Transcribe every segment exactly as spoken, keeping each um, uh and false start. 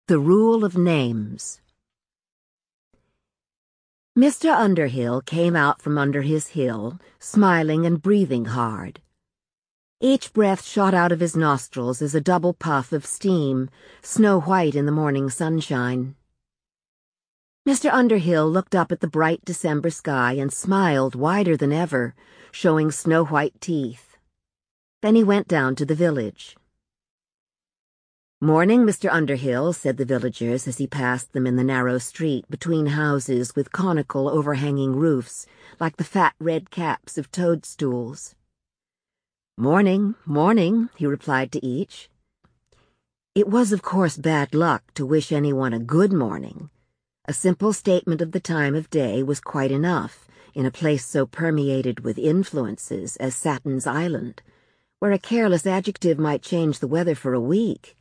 The Rule of Names. Mister Underhill came out from under his hill, smiling and breathing hard. Each breath shot out of his nostrils as a double puff of steam, snow-white in the morning sunshine. Mister Underhill looked up at the bright December sky and smiled wider than ever, showing snow-white teeth. Then he went down to the village. "Morning, Mister Underhill," said the villagers as he passed them in the narrow street between houses with conical overhanging roofs, like the fat red caps of toadstools. "Morning, morning," he replied to each. It was, of course, bad luck to wish anyone a good morning. A simple statement of the time of day was quite enough in a place so permeated with influences as Saturn's Island, where a careless adjective might change the weather for a week.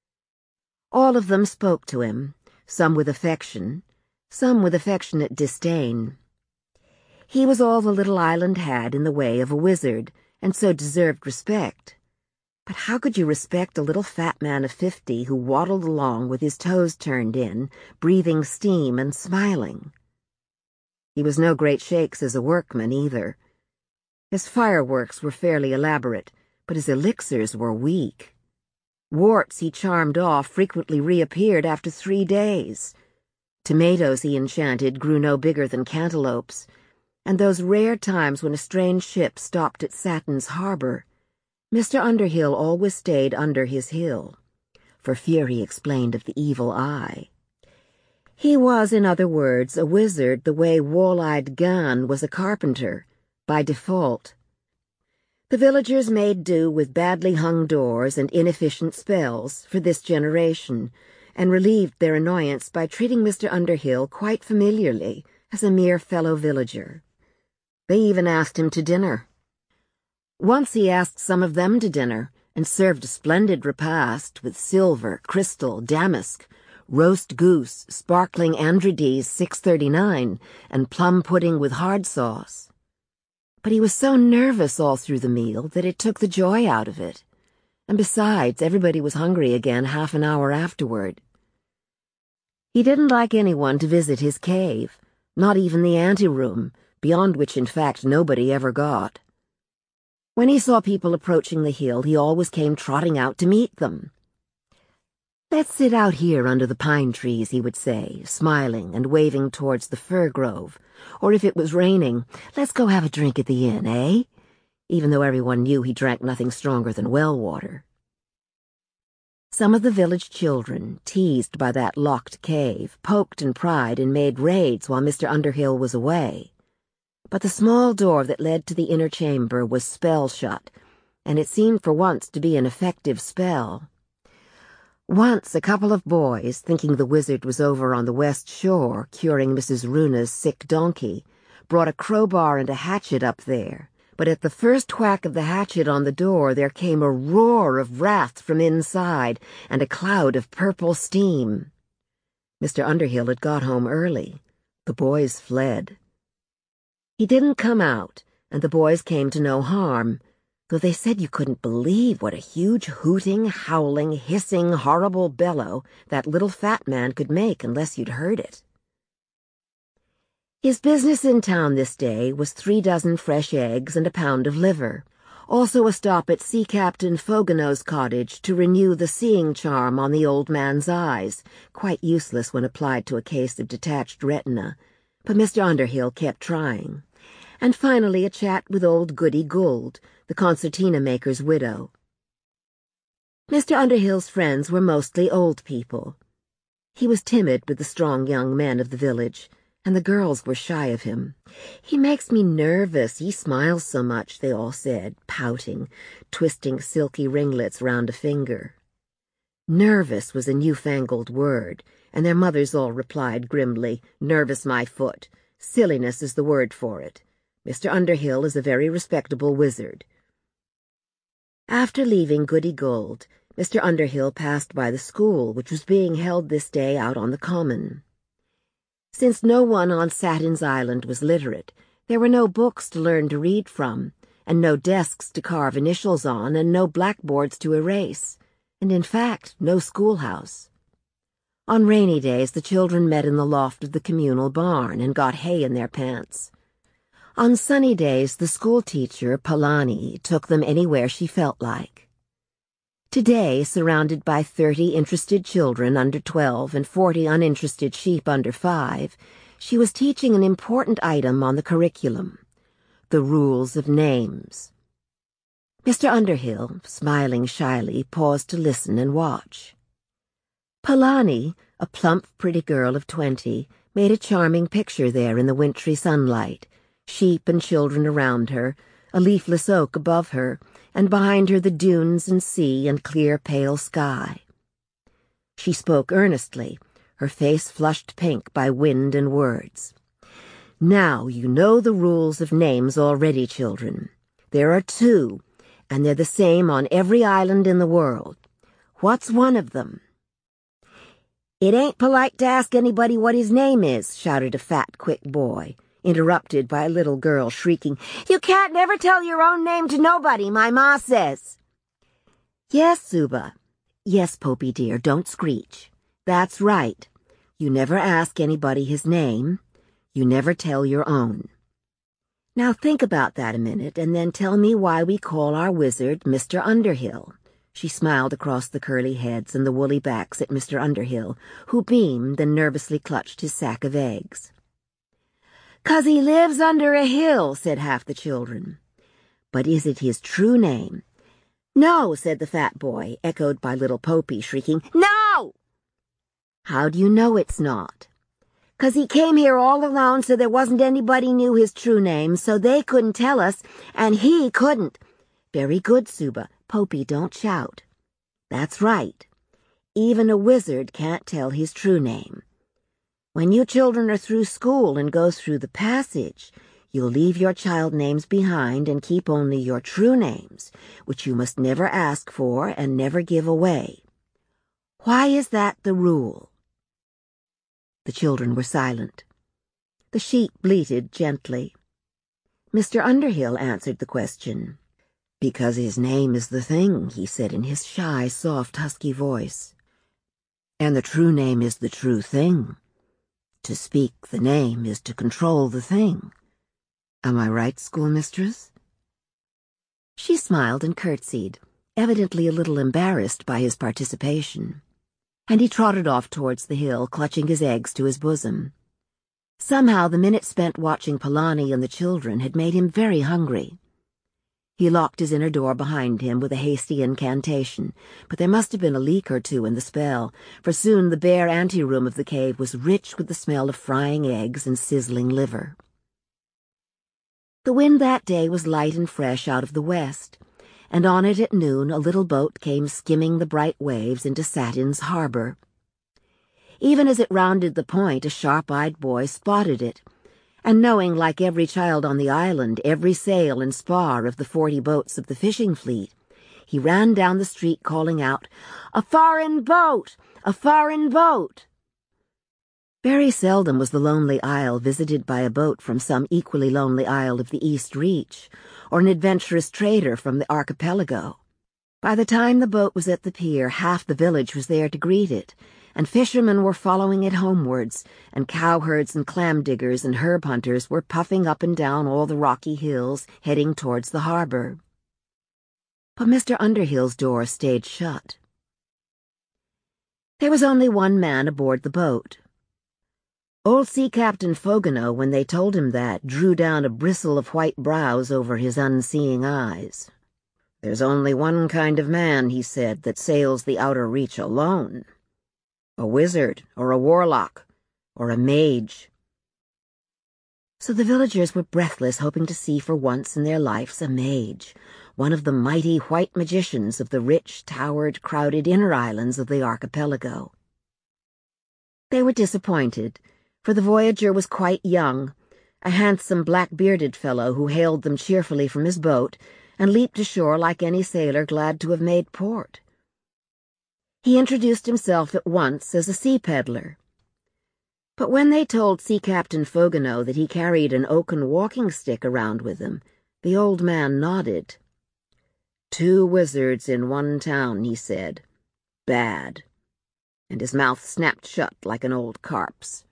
All of them spoke to him, some with affection, some with affectionate disdain. He was all the little island had in the way of a wizard, and so deserved respect. But how could you respect a little fat man of fifty who waddled along with his toes turned in, breathing steam and smiling? He was no great shakes as a workman, either. His fireworks were fairly elaborate, but his elixirs were weak. Warts he charmed off frequently reappeared after three days. Tomatoes he enchanted grew no bigger than cantaloupes, and those rare times when a strange ship stopped at Saturn's harbor, Mister Underhill always stayed under his hill, for fear, he explained, of the evil eye. He was, in other words, a wizard the way Wall-Eyed Gan was a carpenter, by default. The villagers made do with badly hung doors and inefficient spells for this generation, and relieved their annoyance by treating Mister Underhill quite familiarly as a mere fellow villager. They even asked him to dinner. Once he asked some of them to dinner, and served a splendid repast with silver, crystal, damask, roast goose, sparkling Andrides six thirty-nine, and plum pudding with hard sauce. But he was so nervous all through the meal that it took the joy out of it. And besides, everybody was hungry again half an hour afterward. He didn't like anyone to visit his cave, not even the anteroom, beyond which, in fact, nobody ever got. When he saw people approaching the hill, he always came trotting out to meet them. "Let's sit out here under the pine trees," he would say, smiling and waving towards the fir grove. Or if it was raining, "Let's go have a drink at the inn, eh?" Even though everyone knew he drank nothing stronger than well water. Some of the village children, teased by that locked cave, poked and pried and made raids while Mister Underhill was away. But the small door that led to the inner chamber was spell-shut, and it seemed for once to be an effective spell. Once a couple of boys, thinking the wizard was over on the west shore curing Missus Runa's sick donkey, brought a crowbar and a hatchet up there. But at the first whack of the hatchet on the door there came a roar of wrath from inside and a cloud of purple steam. Mister Underhill had got home early. The boys fled. He didn't come out, and the boys came to no harm, though they said you couldn't believe what a huge hooting, howling, hissing, horrible bellow that little fat man could make unless you'd heard it. His business in town this day was three dozen fresh eggs and a pound of liver, also a stop at Sea Captain Foganow's cottage to renew the seeing charm on the old man's eyes, quite useless when applied to a case of detached retina, but Mister Underhill kept trying. And finally a chat with old Goody Gould, the concertina-maker's widow. Mister Underhill's friends were mostly old people. He was timid with the strong young men of the village, and the girls were shy of him. "He makes me nervous, he smiles so much," they all said, pouting, twisting silky ringlets round a finger. Nervous was a newfangled word, and their mothers all replied grimly, "Nervous my foot. Silliness is the word for it. Mister Underhill is a very respectable wizard." After leaving Goody Gould, Mister Underhill passed by the school, which was being held this day out on the common. Since no one on Saturn's Island was literate, there were no books to learn to read from, and no desks to carve initials on, and no blackboards to erase, and in fact no schoolhouse. On rainy days, the children met in the loft of the communal barn and got hay in their pants. On sunny days, the schoolteacher, Polani, took them anywhere she felt like. Today, surrounded by thirty interested children under twelve and forty uninterested sheep under five, she was teaching an important item on the curriculum, the rules of names. Mister Underhill, smiling shyly, paused to listen and watch. Polani, a plump, pretty girl of twenty, made a charming picture there in the wintry sunlight, sheep and children around her, a leafless oak above her, and behind her the dunes and sea and clear, pale sky. She spoke earnestly, her face flushed pink by wind and words. "Now you know the rules of names already, children. There are two, and they're the same on every island in the world. What's one of them?" "It ain't polite to ask anybody what his name is," shouted a fat, quick boy, interrupted by a little girl shrieking, "You can't never tell your own name to nobody, my ma says." "Yes, Suba. Yes, Popey dear, don't screech. That's right. You never ask anybody his name. You never tell your own. Now think about that a minute, and then tell me why we call our wizard Mister Underhill." She smiled across the curly heads and the woolly backs at Mister Underhill, who beamed and nervously clutched his sack of eggs. "'Cause he lives under a hill," said half the children. "But is it his true name?" "No," said the fat boy, echoed by little Popey, shrieking, "No!" "How do you know it's not?" "'Cause he came here all alone, so there wasn't anybody knew his true name, so they couldn't tell us, and he couldn't." "Very good, Suba. Popey, don't shout." "That's right. Even a wizard can't tell his true name. When you children are through school and go through the passage, you'll leave your child names behind and keep only your true names, which you must never ask for and never give away. Why is that the rule?" The children were silent. The sheep bleated gently. Mister Underhill answered the question. "Because his name is the thing," he said in his shy, soft, husky voice. "And the true name is the true thing. To speak the name is to control the thing. Am I right, schoolmistress?" She smiled and curtsied, evidently a little embarrassed by his participation, and he trotted off towards the hill, clutching his eggs to his bosom. Somehow the minute spent watching Polani and the children had made him very hungry. He locked his inner door behind him with a hasty incantation, but there must have been a leak or two in the spell, for soon the bare anteroom of the cave was rich with the smell of frying eggs and sizzling liver. The wind that day was light and fresh out of the west, and on it at noon a little boat came skimming the bright waves into Satin's harbor. Even as it rounded the point, a sharp-eyed boy spotted it, and knowing, like every child on the island, every sail and spar of the forty boats of the fishing fleet, he ran down the street calling out, "A foreign boat! A foreign boat!" Very seldom was the lonely isle visited by a boat from some equally lonely isle of the East Reach, or an adventurous trader from the archipelago. By the time the boat was at the pier, half the village was there to greet it, and fishermen were following it homewards, and cowherds and clam-diggers and herb-hunters were puffing up and down all the rocky hills, heading towards the harbor. But Mister Underhill's door stayed shut. There was only one man aboard the boat. Old Sea Captain Fogonow, when they told him that, drew down a bristle of white brows over his unseeing eyes. "There's only one kind of man," he said, "that sails the outer reach alone. A wizard, or a warlock, or a mage." So the villagers were breathless, hoping to see for once in their lives a mage, one of the mighty white magicians of the rich, towered, crowded inner islands of the archipelago. They were disappointed, for the voyager was quite young, a handsome black-bearded fellow who hailed them cheerfully from his boat and leaped ashore like any sailor glad to have made port. He introduced himself at once as a sea peddler. But when they told Sea Captain Fogonow that he carried an oaken walking-stick around with him, the old man nodded. "Two wizards in one town," he said. "Bad." and his mouth snapped shut like an old carp's.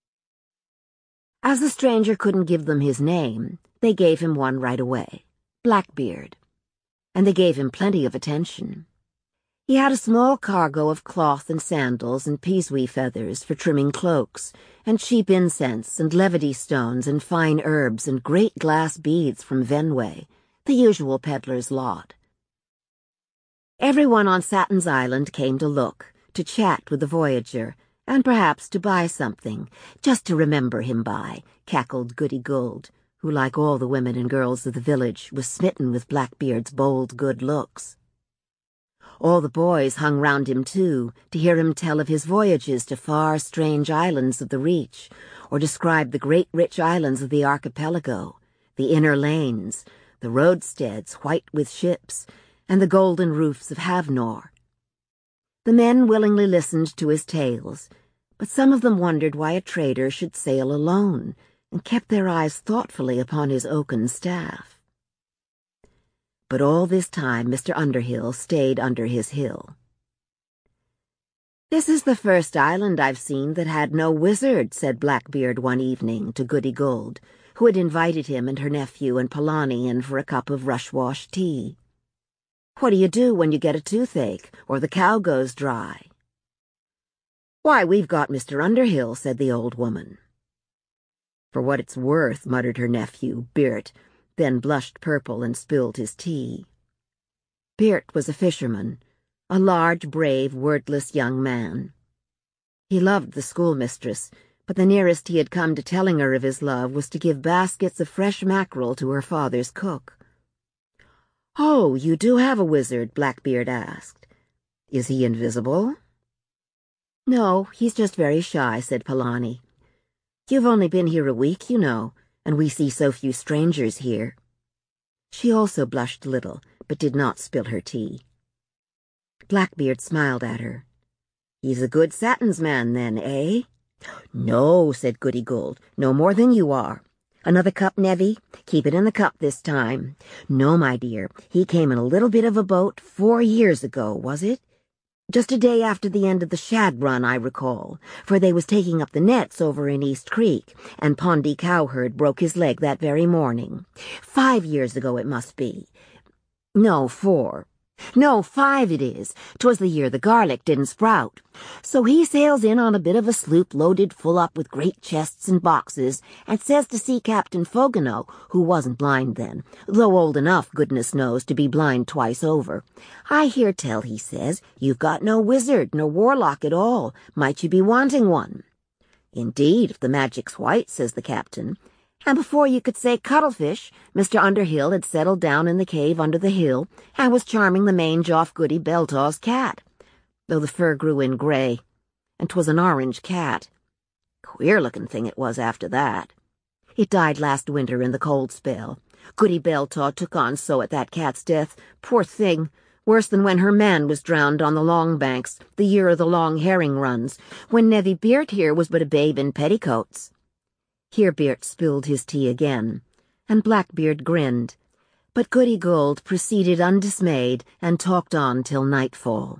As the stranger couldn't give them his name, they gave him one right away, Blackbeard, and they gave him plenty of attention. He had a small cargo of cloth and sandals and peaswee feathers for trimming cloaks, and cheap incense and levity stones and fine herbs and great glass beads from Venway, the usual peddler's lot. Everyone on Satin's Island came to look, to chat with the voyager, and perhaps to buy something, just to remember him by, cackled Goody Gold, who, like all the women and girls of the village, was smitten with Blackbeard's bold good looks. All the boys hung round him, too, to hear him tell of his voyages to far, strange islands of the Reach, or describe the great rich islands of the archipelago, the inner lanes, the roadsteads white with ships, and the golden roofs of Havnor. The men willingly listened to his tales, but some of them wondered why a trader should sail alone, and kept their eyes thoughtfully upon his oaken staff. But all this time Mister Underhill stayed under his hill. "This is the first island I've seen that had no wizard," said Blackbeard one evening to Goody Gold, who had invited him and her nephew and Polani in for a cup of rush-wash tea. "What do you do when you get a toothache, or the cow goes dry?" "Why, we've got Mister Underhill," said the old woman. "For what it's worth," muttered her nephew, Beart, then blushed purple and spilled his tea. Beart was a fisherman, a large, brave, wordless young man. He loved the schoolmistress, but the nearest he had come to telling her of his love was to give baskets of fresh mackerel to her father's cook. "Oh, you do have a wizard?" Blackbeard asked. "Is he invisible?" "No, he's just very shy," said Polani. "You've only been here a week, you know, and we see so few strangers here." She also blushed a little, but did not spill her tea. Blackbeard smiled at her. "He's a good Satin's man, then, eh?" "No," said Goody Gold, "no more than you are. Another cup, Nevy? Keep it in the cup this time. No, my dear, he came in a little bit of a boat four years ago, was it? Just a day after the end of the shad run, I recall, for they was taking up the nets over in East Creek, and Pondy Cowherd broke his leg that very morning. Five years ago it must be. No, four. No, five it is. 'Twas the year the garlic didn't sprout. So he sails in on a bit of a sloop loaded full up with great chests and boxes, and says to see Captain Fogonow, who wasn't blind then, though old enough, goodness knows, to be blind twice over. 'I hear tell,' he says, 'you've got no wizard nor warlock at all. Might you be wanting one?' 'Indeed, if the magic's white,' says the captain. And before you could say cuttlefish, Mister Underhill had settled down in the cave under the hill and was charming the mange off Goody Beltaw's cat, though the fur grew in gray, and 'twas an orange cat. Queer-looking thing it was after that. It died last winter in the cold spell. Goody Beltaw took on so at that cat's death, poor thing, worse than when her man was drowned on the Long Banks, the year of the long herring runs, when Nevy Beart here was but a babe in petticoats." Here Beart spilled his tea again, and Blackbeard grinned, but Goody Gold proceeded undismayed and talked on till nightfall.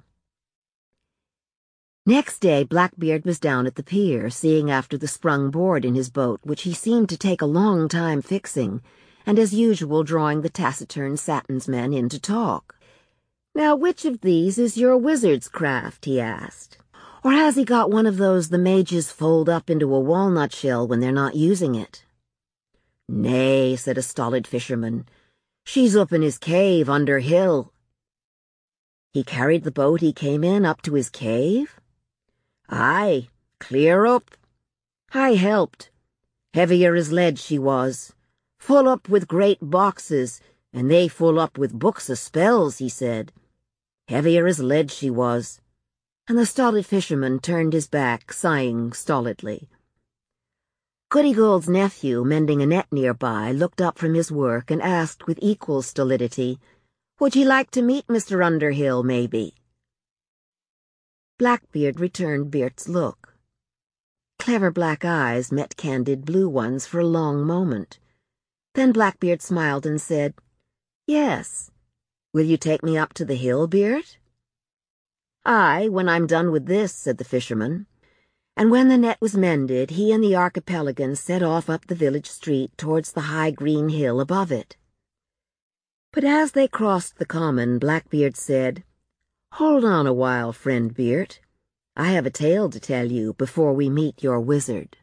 Next day Blackbeard was down at the pier, seeing after the sprung board in his boat, which he seemed to take a long time fixing, and as usual drawing the taciturn Satin's men in to talk. "Now, which of these is your wizard's craft?" he asked. "Or has he got one of those the mages fold up into a walnut shell when they're not using it?" "Nay," said a stolid fisherman. "She's up in his cave under hill." "He carried the boat he came in up to his cave?" "Aye, clear up. I helped. Heavier as lead she was, full up with great boxes, and they full up with books of spells," he said. "Heavier as lead she was." And the stolid fisherman turned his back, sighing stolidly. Goody Gold's nephew, mending a net nearby, looked up from his work and asked with equal stolidity, "Would ye like to meet Mister Underhill, maybe?" Blackbeard returned Beart's look. Clever black eyes met candid blue ones for a long moment. Then Blackbeard smiled and said, "Yes. Will you take me up to the hill, Beart?" "Aye, when I'm done with this," said the fisherman. And when the net was mended, he and the archipelagan set off up the village street towards the high green hill above it. But as they crossed the common, Blackbeard said, "Hold on a while, friend Beard. I have a tale to tell you before we meet your wizard."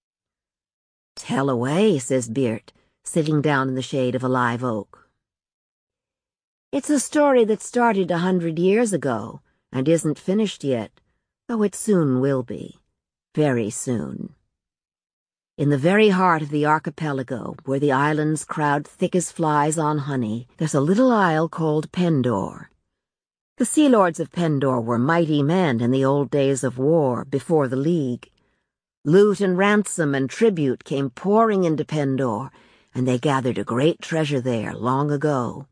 "Tell away," says Beard, sitting down in the shade of a live oak. "It's a story that started a hundred years ago and isn't finished yet, though it soon will be. Very soon. In the very heart of the archipelago, where the islands crowd thick as flies on honey, there's a little isle called Pendor. The Sea Lords of Pendor were mighty men in the old days of war, before the League. Loot and ransom and tribute came pouring into Pendor, and they gathered a great treasure there long ago.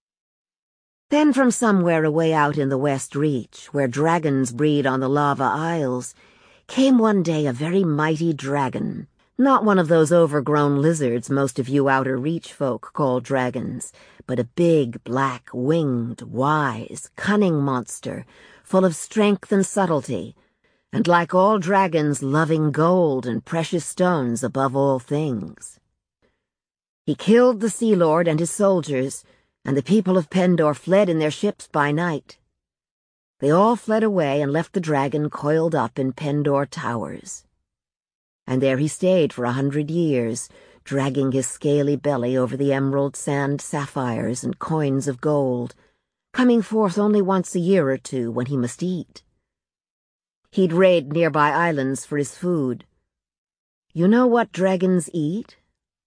Then from somewhere away out in the West Reach, where dragons breed on the lava isles, came one day a very mighty dragon, not one of those overgrown lizards most of you Outer Reach folk call dragons, but a big, black, winged, wise, cunning monster, full of strength and subtlety, and like all dragons loving gold and precious stones above all things. He killed the Sea Lord and his soldiers, and the people of Pendor fled in their ships by night. They all fled away and left the dragon coiled up in Pendor towers. And there he stayed for a hundred years, dragging his scaly belly over the emerald sand sapphires and coins of gold, coming forth only once a year or two when he must eat. He'd raid nearby islands for his food. You know what dragons eat?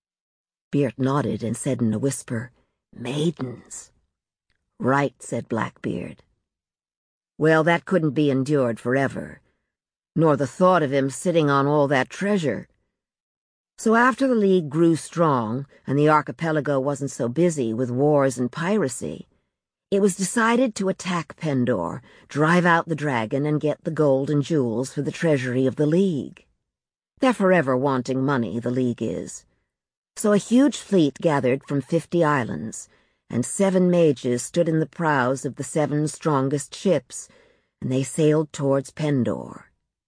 Beard nodded and said in a whisper, "Maidens." "Right," said Blackbeard. Well, that couldn't be endured forever, nor the thought of him sitting on all that treasure. So after the League grew strong, and the archipelago wasn't so busy with wars and piracy, it was decided to attack Pendor, drive out the dragon, and get the gold and jewels for the treasury of the League. They're forever wanting money, the League is. So a huge fleet gathered from fifty islands, and seven mages stood in the prows of the seven strongest ships, and they sailed towards Pendor.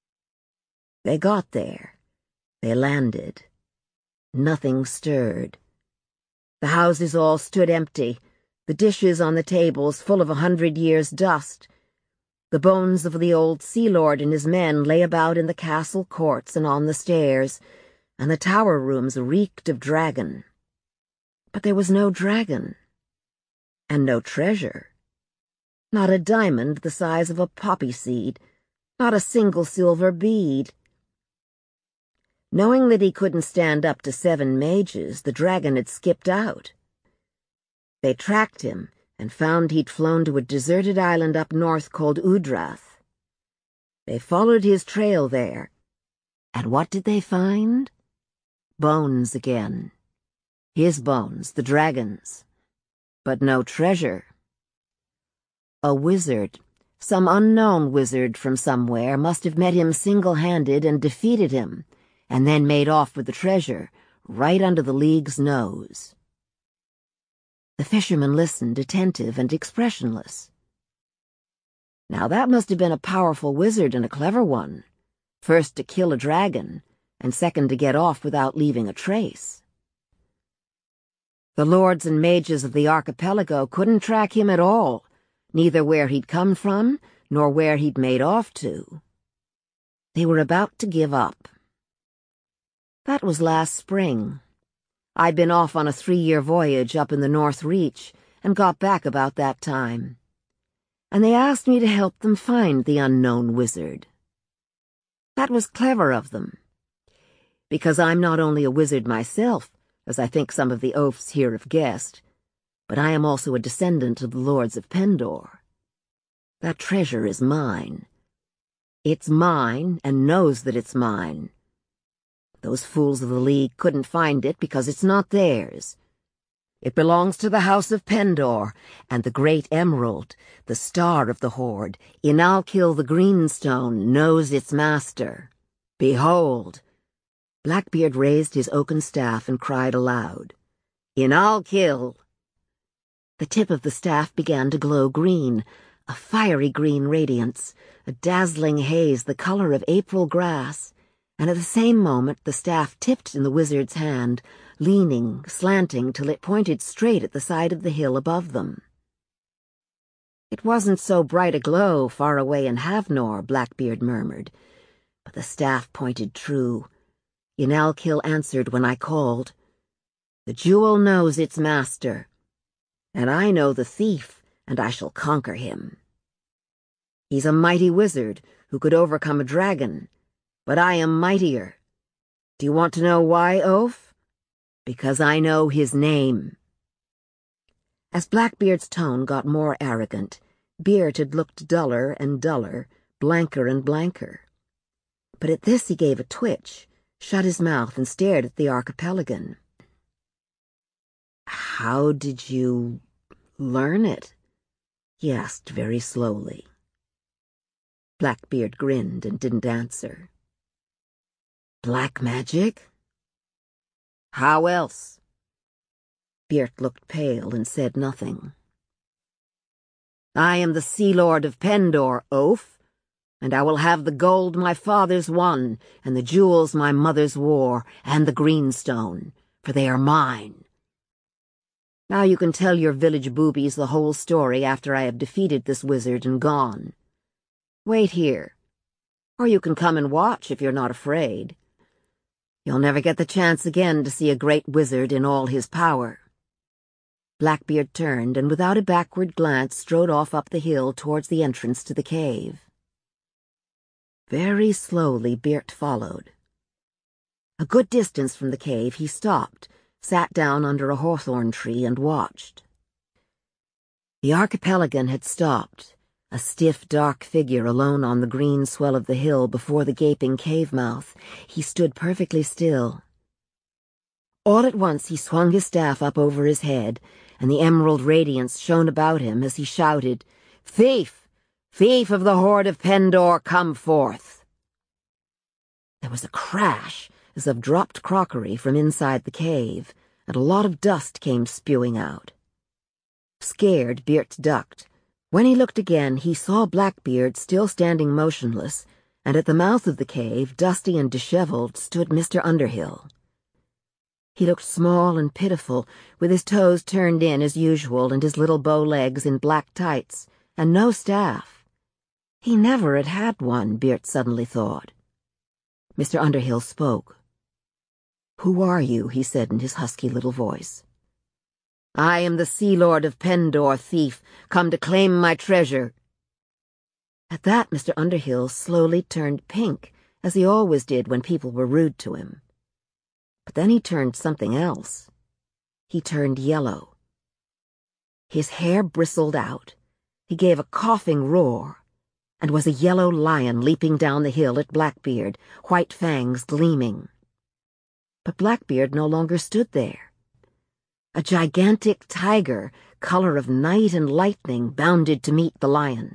They got there. They landed. Nothing stirred. The houses all stood empty, the dishes on the tables full of a hundred years' dust. The bones of the old Sea Lord and his men lay about in the castle courts and on the stairs, and the tower rooms reeked of dragon. But there was no dragon. And no treasure. Not a diamond the size of a poppy seed, not a single silver bead. Knowing that he couldn't stand up to seven mages, the dragon had skipped out. They tracked him and found he'd flown to a deserted island up north called Udrath. They followed his trail there, and what did they find? Bones again. His bones, the dragon's. But no treasure. A wizard, some unknown wizard from somewhere, must have met him single-handed and defeated him, and then made off with the treasure, right under the League's nose. The fisherman listened, attentive and expressionless. Now that must have been a powerful wizard and a clever one, first to kill a dragon, and second to get off without leaving a trace. The lords and mages of the archipelago couldn't track him at all, neither where he'd come from, nor where he'd made off to. They were about to give up. That was last spring. I'd been off on a three-year voyage up in the North Reach, and got back about that time. And they asked me to help them find the unknown wizard. That was clever of them, because I'm not only a wizard myself, as I think some of the oafs here have guessed, but I am also a descendant of the Lords of Pendor. That treasure is mine. It's mine, and knows that it's mine. Those fools of the League couldn't find it because it's not theirs. It belongs to the House of Pendor, and the great emerald, the star of the Horde, Inalkil the Greenstone, knows its master. Behold! Blackbeard raised his oaken staff and cried aloud, "Inalkil!" The tip of the staff began to glow green, a fiery green radiance, a dazzling haze the color of April grass, and at the same moment the staff tipped in the wizard's hand, leaning, slanting, till it pointed straight at the side of the hill above them. "It wasn't so bright a glow far away in Havnor," Blackbeard murmured, "but the staff pointed true. Yunalkil answered when I called. The jewel knows its master, and I know the thief, and I shall conquer him. He's a mighty wizard who could overcome a dragon, but I am mightier. Do you want to know why, Oaf? Because I know his name." As Blackbeard's tone got more arrogant, Beard looked duller and duller, blanker and blanker. But at this he gave a twitch, shut his mouth, and stared at the archipelagon. "How did you learn it?" he asked very slowly. Blackbeard grinned and didn't answer. "Black magic?" "How else?" Beard looked pale and said nothing. "I am the Sea Lord of Pendor, Oaf, and I will have the gold my fathers won, and the jewels my mothers wore, and the greenstone, for they are mine. Now you can tell your village boobies the whole story after I have defeated this wizard and gone. Wait here, or you can come and watch if you're not afraid. You'll never get the chance again to see a great wizard in all his power." Blackbeard turned, and without a backward glance strode off up the hill towards the entrance to the cave. Very slowly Beard followed. A good distance from the cave he stopped, sat down under a hawthorn tree, and watched. The archipelagon had stopped, a stiff, dark figure alone on the green swell of the hill before the gaping cave mouth. He stood perfectly still. All at once he swung his staff up over his head, and the emerald radiance shone about him as he shouted, "Thief! Thief of the Horde of Pendor, come forth!" There was a crash, as of dropped crockery from inside the cave, and a lot of dust came spewing out. Scared, Beard ducked. When he looked again, he saw Blackbeard still standing motionless, and at the mouth of the cave, dusty and disheveled, stood Mister Underhill. He looked small and pitiful, with his toes turned in as usual and his little bow legs in black tights, and no staff. He never had had one, Beard suddenly thought. Mister Underhill spoke. "Who are you?" he said in his husky little voice. "I am the Sea Lord of Pendor, thief, come to claim my treasure." At that, Mister Underhill slowly turned pink, as he always did when people were rude to him. But then he turned something else. He turned yellow. His hair bristled out. He gave a coughing roar, and was a yellow lion leaping down the hill at Blackbeard, white fangs gleaming. But Blackbeard no longer stood there. A gigantic tiger, color of night and lightning, bounded to meet the lion.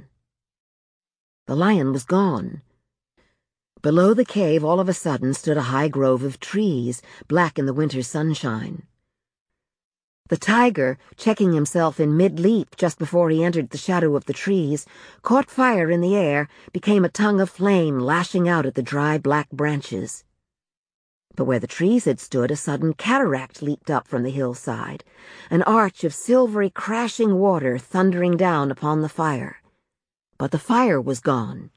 The lion was gone. Below the cave, all of a sudden, stood a high grove of trees, black in the winter sunshine. The tiger, checking himself in mid-leap just before he entered the shadow of the trees, caught fire in the air, became a tongue of flame lashing out at the dry black branches. But where the trees had stood, a sudden cataract leaped up from the hillside, an arch of silvery crashing water thundering down upon the fire. But the fire was gone.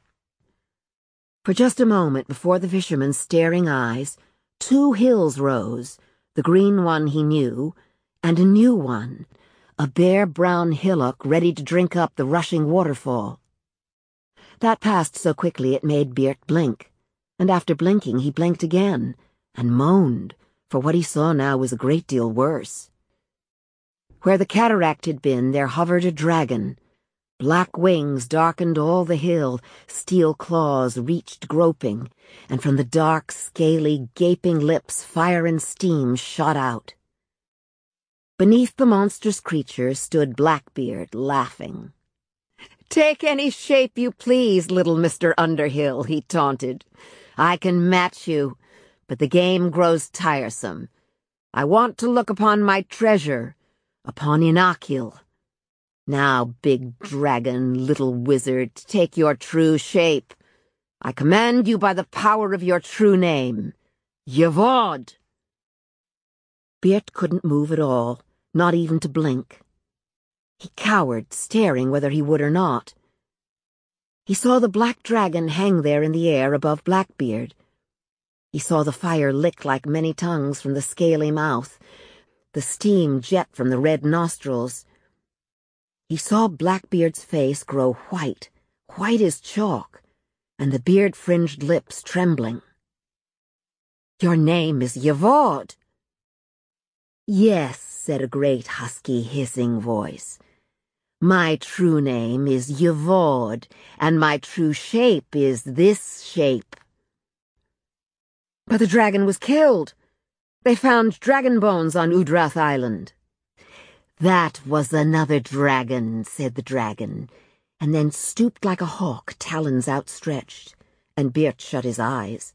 For just a moment before the fisherman's staring eyes, two hills rose, the green one he knew, and a new one, a bare brown hillock ready to drink up the rushing waterfall. That passed so quickly it made Beard blink, and after blinking he blinked again, and moaned, for what he saw now was a great deal worse. Where the cataract had been, there hovered a dragon. Black wings darkened all the hill, steel claws reached groping, and from the dark, scaly, gaping lips fire and steam shot out. Beneath the monstrous creature stood Blackbeard, laughing. "Take any shape you please, little Mister Underhill," he taunted. "I can match you, but the game grows tiresome. I want to look upon my treasure, upon Yunalkil. Now, big dragon, little wizard, take your true shape. I command you by the power of your true name, Yevod. Bert couldn't move at all, not even to blink. He cowered, staring whether he would or not. He saw the black dragon hang there in the air above Blackbeard. He saw the fire lick like many tongues from the scaly mouth, the steam jet from the red nostrils. He saw Blackbeard's face grow white, white as chalk, and the beard-fringed lips trembling. "Your name is Yevod." "Yes," said a great husky hissing voice. "My true name is Yevod, and my true shape is this shape." But the dragon was killed. They found dragon bones on Udrath Island. "That was another dragon," said the dragon, and then stooped like a hawk, talons outstretched, and Bert shut his eyes.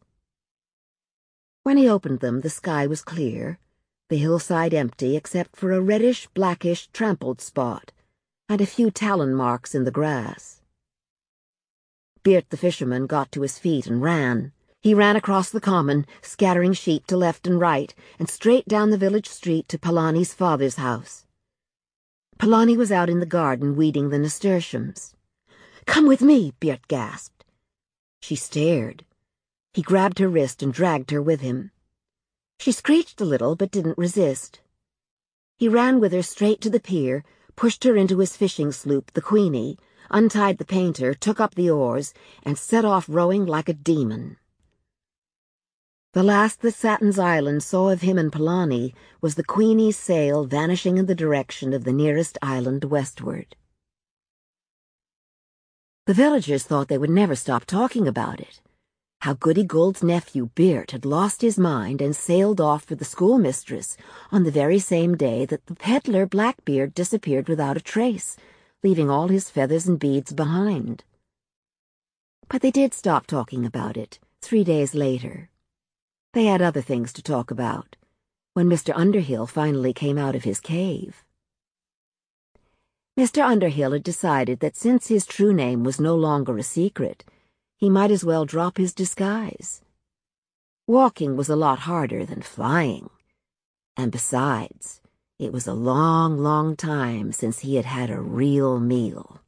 When he opened them, the sky was clear, the hillside empty except for a reddish-blackish trampled spot, and a few talon marks in the grass. Bert the fisherman got to his feet and ran. He ran across the common, scattering sheep to left and right, and straight down the village street to Polani's father's house. Polani was out in the garden weeding the nasturtiums. "Come with me," Bert gasped. She stared. He grabbed her wrist and dragged her with him. She screeched a little, but didn't resist. He ran with her straight to the pier, pushed her into his fishing sloop, the Queenie, untied the painter, took up the oars, and set off rowing like a demon. The last that Satin's Island saw of him and Polani was the Queenie's sail vanishing in the direction of the nearest island westward. The villagers thought they would never stop talking about it. How Goody Gould's nephew Bert had lost his mind and sailed off for the schoolmistress on the very same day that the peddler Blackbeard disappeared without a trace, leaving all his feathers and beads behind. But they did stop talking about it three days later. They had other things to talk about, when Mister Underhill finally came out of his cave. Mister Underhill had decided that since his true name was no longer a secret, he might as well drop his disguise. Walking was a lot harder than flying, and besides, it was a long, long time since he had had a real meal.